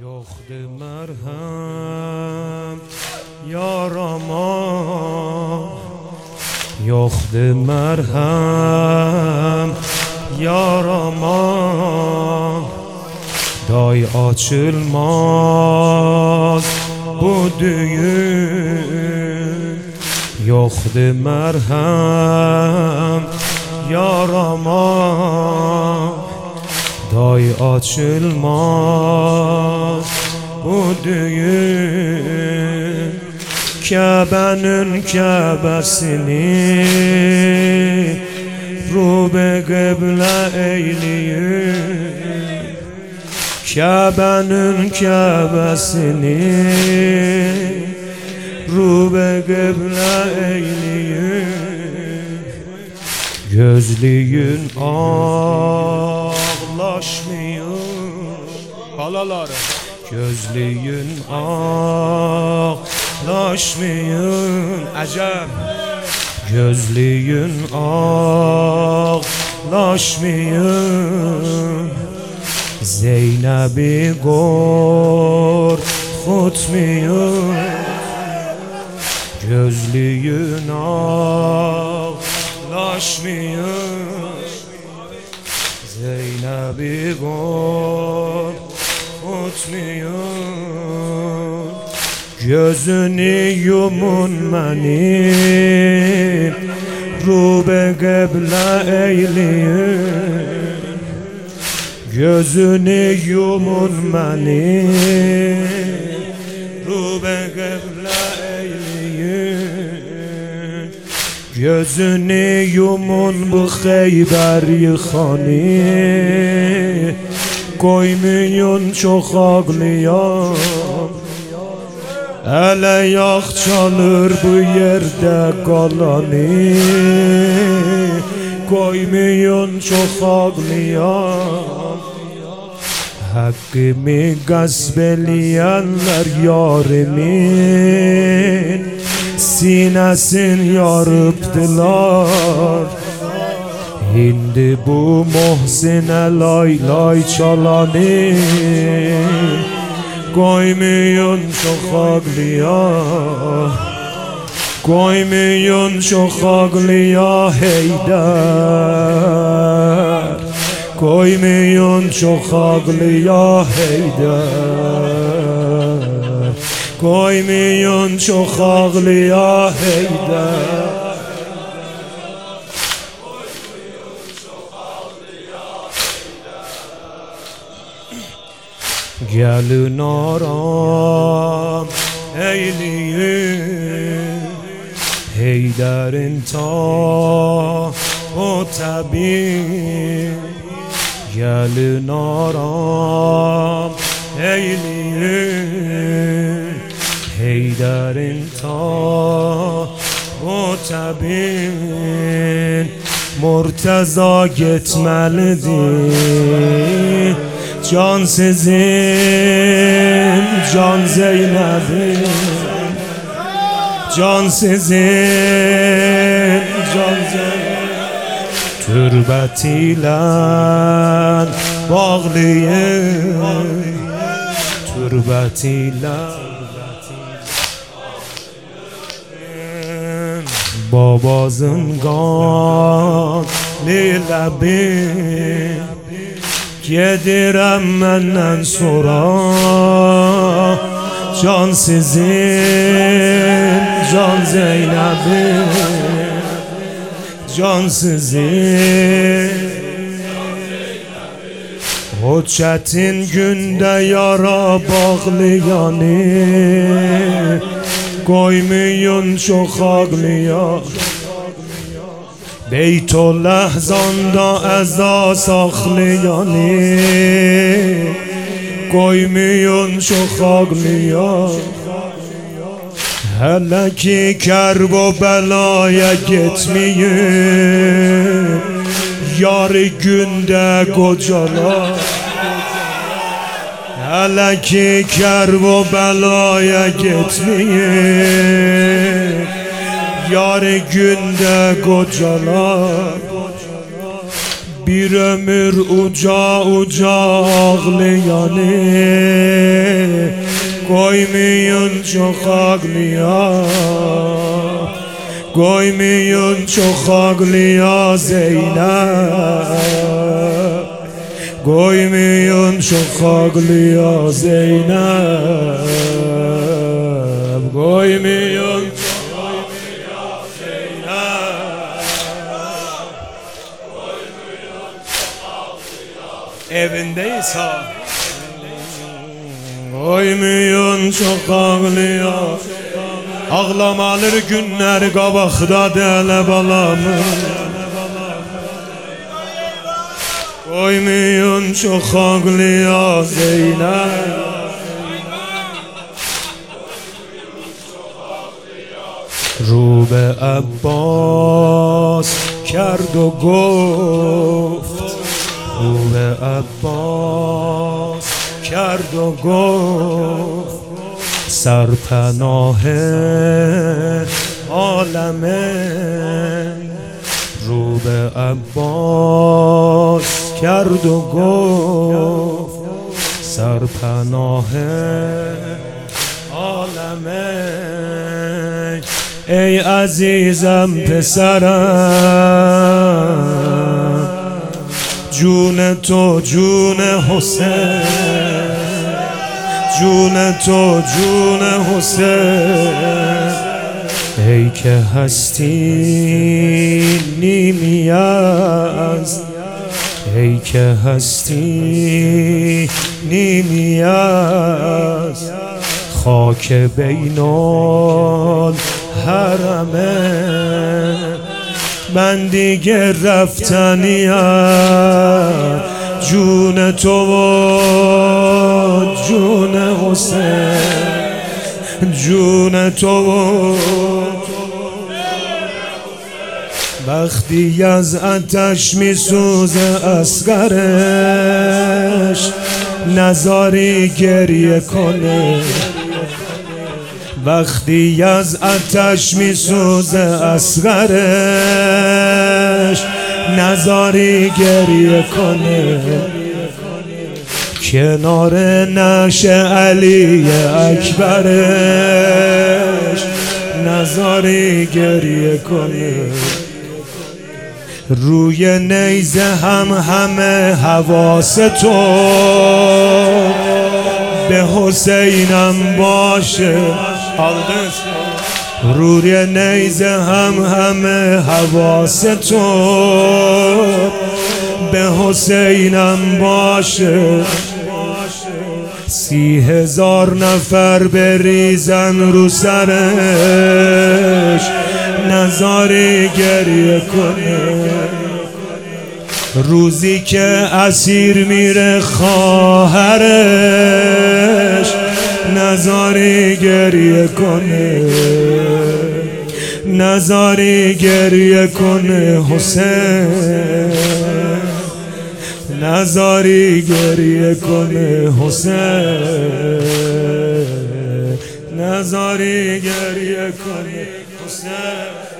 یخت مرهم یارما، یخت مرهم yaraman day açılmaz bu düğün. Yoktu merhem yaraman day açılmaz bu düğün. Kabe'nin Kabe'sini Rube kıble eyleyin, Kabe'nin Kabe'sini Rube kıble eyleyin. Gözlüğün ağlaşmıyor halaları, gözlüğün ağlaşmıyor acem. Gözlüğün ağlaşmıyor, Zeynep'i korkutmuyor. Gözlüğün ağlaşmıyor, Zeynep'i korkutmuyor. Gözünü yumun benim, Rube kıble eyleyin. Gözünü yumun benim, Rube kıble eyleyin. Gözünü yumun bu Xeyber yıkanı, koymayın çok ağlayan. Hele yak çalır bu yerde kalanı, koymayın çok ağlayan. Hakkımı gasp eleyenler yarimin sinesini yarıptılar. Şimdi bu Muhsin'e lay lay çalanı, koymayın çok ağlıya, koymayın çok ağlıya Heydar, koymayın çok ağlıya Heydar, koymayın çok ağlıya Heydar. Gelin aram eyleyin, Heydar'ın ta o tabi. Gelin aram eyleyin, Heydar'ın ta o tabi. Murteza gitmelidir, can sizin, can Zeynep'in, can sizin, can Zeynep. Türbetiyle bağlıyım, türbetiyle babazın kanlı lebi. Gedirem menden sonra, can sizin, can Zeynep'in, can sizin. O çetin günde yara bağlayanı, koymayın çok ağlayan. Beyt-ol Ehzan'da eza saklayanı, koymayın çok ağlayan. Hele ki kerb o belaya gitmeyin, yarı günde kocalar. Hele ki kerb o belaya gitmeyin, yarı günde kocalar. Bir ömür uca uca ağlayanı, koymayın çok ağlıya, koymayın çok ağlıya Zeynep, koymayın çok ağlıya Zeynep, koymayın çok ağlıya Zeynep, evindeyiz ha. Koymayın çok ağlıya, ağlamalı günler qabaqda dələ balamın. Koymayın çok ağlıya Zeynep, رو به عباس کرد و گفت، رو به عباس کرد و گفت سرپناه عالمه. رو به عباس کرد و گفت سرپناه عالمه. ای عزیزم پسرم، جون تو جون حسین، جون تو جون حسین. ای که هستی نیمی از، ای که هستی نیمی از خاک بین الحرمه. من دیگه رفتنیم جون تو و جون حسین، جون تو و وقتی از آتش میسوزه اصغرش نذاری گریه کنه. وقتی از آتش میسوزه اصغرش نذاری گریه کنه. کنار نعش علی اکبرش نذاری گریه کنه. روی نیزه همه حواس تو به حسینم باشه. روی نیزه همه حواس تو به حسینم باشه. 30,000 نفر بریزن رو سرش نذاری گریه کنه. روزی که اسیر میره خواهرش نذاری گریه کنه. نذاری گریه کنه حسین، نذاری گریه کنه حسین، نذاری گریه کنه حسین.